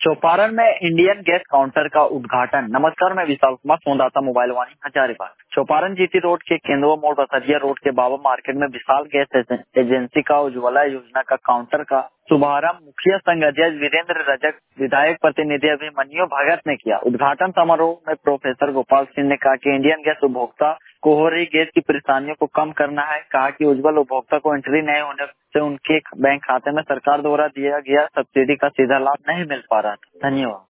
चौपारण में Indian gas counter का उद्घाटन। नमस्कार, मैं विशाल कुमार, संवाददाता mobile Vaani Hazaribagh. Chauparan GT road के केंद्रीय मोड़ बसरिया रोड के बाबा मार्केट में विशाल गैस एजेंसी का उज्ज्वला योजना का काउंटर का शुभारंभ मुखिया संघ अध्यक्ष वीरेंद्र रजक, विधायक प्रतिनिधि अभिमन्यु भगत ने किया। उद्घाटन समारोह में प्रोफेसर गोपाल सिंह ने कहा कि इंडियन गैस उपभोक्ता को हो रही गैस की परेशानियों को कम करना है। कहा कि उज्ज्वल उपभोक्ता को एंट्री नहीं होने से उनके बैंक खाते में सरकार द्वारा दिया गया सब्सिडी का सीधा लाभ नहीं मिल पा रहा था। धन्यवाद।